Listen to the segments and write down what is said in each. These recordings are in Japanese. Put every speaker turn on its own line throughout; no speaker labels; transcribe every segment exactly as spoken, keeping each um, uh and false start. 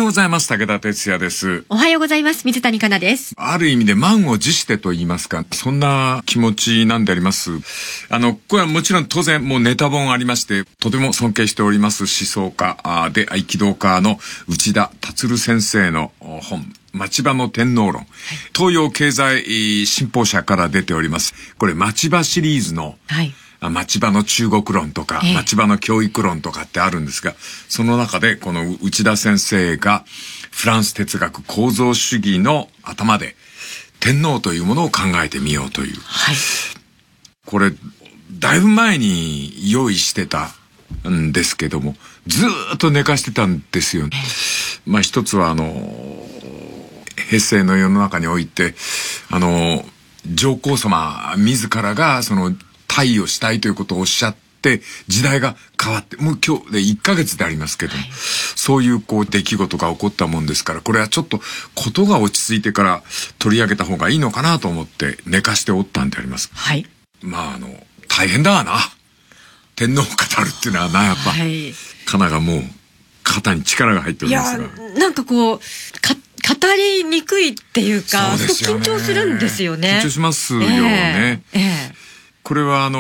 ようございます。武田哲也です。
おはようございます。水谷香奈です。
ある意味で満を持してと言いますか、そんな気持ちなんであります。あの、これはもちろん当然もうネタ本ありまして、とても尊敬しております思想家で憤家の内田達先生の本、町場の天皇論、はい、東洋経済新報社から出ております。これ町場シリーズの、はい、町場の中国論とか、ええ、町場の教育論とかってあるんですが、その中でこの内田先生がフランス哲学構造主義の頭で天皇というものを考えてみようという、はい、これだいぶ前に用意してたんですけども、ずーっと寝かしてたんですよね。まあ一つはあの平成の世の中においてあの上皇様自らがその退位をしたいということをおっしゃって時代が変わってもう今日でいっかげつでありますけども、はい、そういうこう出来事が起こったもんですから、これはちょっとことが落ち着いてから取り上げた方がいいのかなと思って寝かしておったんであります。
はい。
まああの大変だわな、天皇を語るっていうのはな、やっぱ、はい、かながもう肩に力が入っておりますが、
いやなんかこうか語りにくいっていうか、すごく緊張するんですよね。
緊張しますよね。
えーえー
これはあの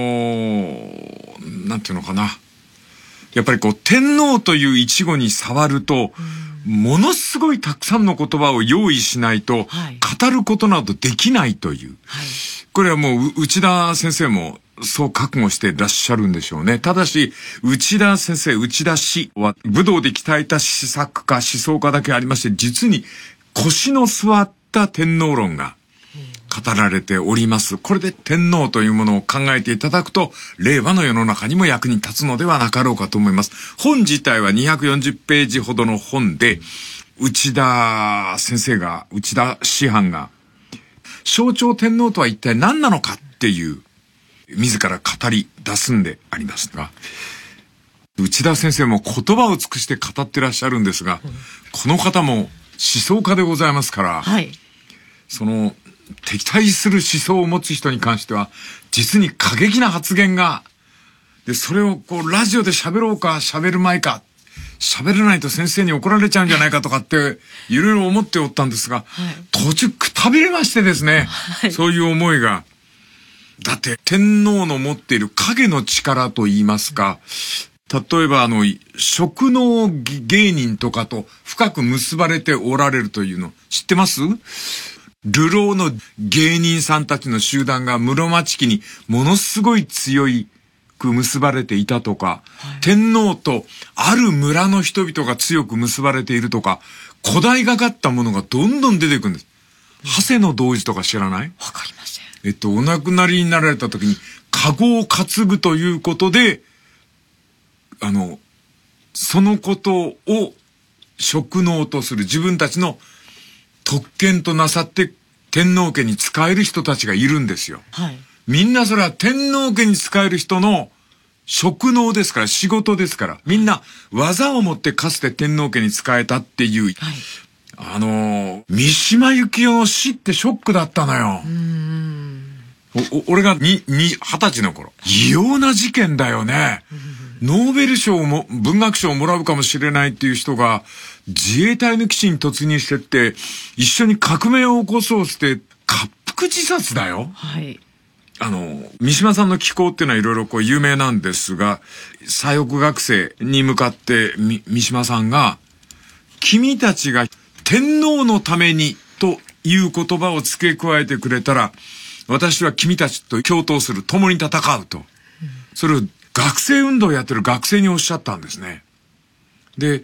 ー、なんていうのかな。やっぱりこう、天皇という一語に触ると、ものすごいたくさんの言葉を用意しないと、はい、語ることなどできないという。はい、これはもう、内田先生もそう覚悟していらっしゃるんでしょうね。ただし、内田先生、内田氏は、武道で鍛えた思作家、思想家だけありまして、実に腰の座った天皇論が、語られております。これで天皇というものを考えていただくと、令和の世の中にも役に立つのではなかろうかと思います。本自体はにひゃくよんじゅっページほどの本で、内田先生が、内田師範が、象徴天皇とは一体何なのかっていう、自ら語り出すんでありますが、内田先生も言葉を尽くして語ってらっしゃるんですが、うん、この方も思想家でございますから、はい、その、敵対する思想を持つ人に関しては実に過激な発言がで、それをこうラジオで喋ろうか喋る前か喋らないと先生に怒られちゃうんじゃないかとかっていろいろ思っておったんですが、はい、途中くたびれましてですね、はい、そういう思いがだって天皇の持っている影の力と言いますか、例えばあの職能芸人とかと深く結ばれておられるというの知ってます？流浪の芸人さんたちの集団が室町期にものすごい強いく結ばれていたとか、はい、天皇とある村の人々が強く結ばれているとか、古代がかったものがどんどん出てくるんです。うん、長谷の童子とか知らない？わ
かりません。
えっと、お亡くなりになられた時に、籠を担ぐということで、あの、そのことを職能とする自分たちの特権となさって天皇家に仕える人たちがいるんですよ。はい。みんなそれは天皇家に仕える人の職能ですから、仕事ですから、みんな技を持ってかつて天皇家に仕えたっていう、はい、あのー、三島由紀夫の死ってショックだったのよ。うーんおお俺がに、に、二十歳の頃。異様な事件だよね。ノーベル賞も、文学賞をもらうかもしれないっていう人が、自衛隊の基地に突入してって、一緒に革命を起こそうして、滑腹自殺だよ。はい。あの、三島さんの寄稿っていうのはいろいろこう有名なんですが、左翼学生に向かって、み、三島さんが、君たちが天皇のためにという言葉を付け加えてくれたら、私は君たちと共闘する、共に戦うと。うん、それを学生運動をやってる学生におっしゃったんですね。で、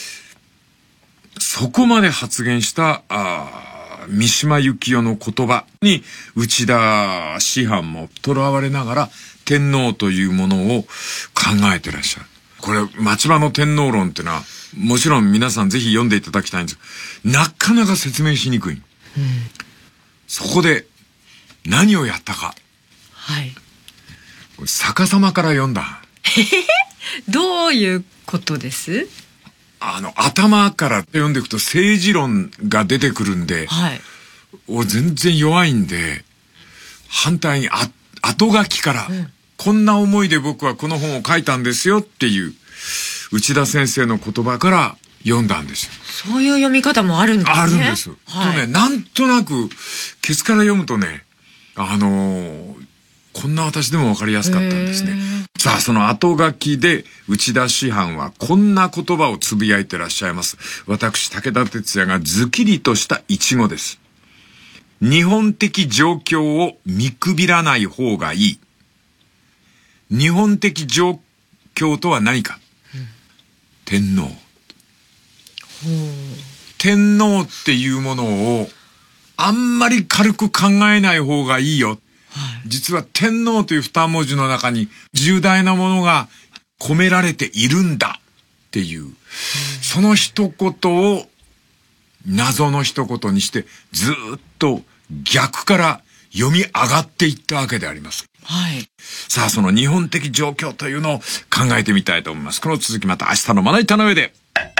そこまで発言した、あ三島由紀夫の言葉に内田師範も囚われながら天皇というものを考えてらっしゃる。これ、町場の天皇論ってのは、もちろん皆さんぜひ読んでいただきたいんです。なかなか説明しにくい。うん、そこで何をやったか。はい。逆さまから読んだ。
どういうことです？
あの、頭から読んでいくと政治論が出てくるんで、はい。俺全然弱いんで、反対にあ後書きから、うん、こんな思いで僕はこの本を書いたんですよっていう、内田先生の言葉から読んだんですよ。
そういう読み方もあるんですね。
あるんです。
はい、
とね、なんとなく、ケツから読むとね、あのー、こんな私でもわかりやすかったんですね。さあ、その後書きで、内田師範はこんな言葉をつぶやいてらっしゃいます。私、武田鉄矢がズキリとした一語です。日本的状況を見くびらない方がいい。日本的状況とは何か、うん、天皇。天皇っていうものをあんまり軽く考えない方がいいよ。はい、実は天皇という二文字の中に重大なものが込められているんだっていう、うん、その一言を謎の一言にしてずっと逆から読み上がっていったわけであります。
はい。
さあ、その日本的状況というのを考えてみたいと思います。この続きまた明日のまな板の上で。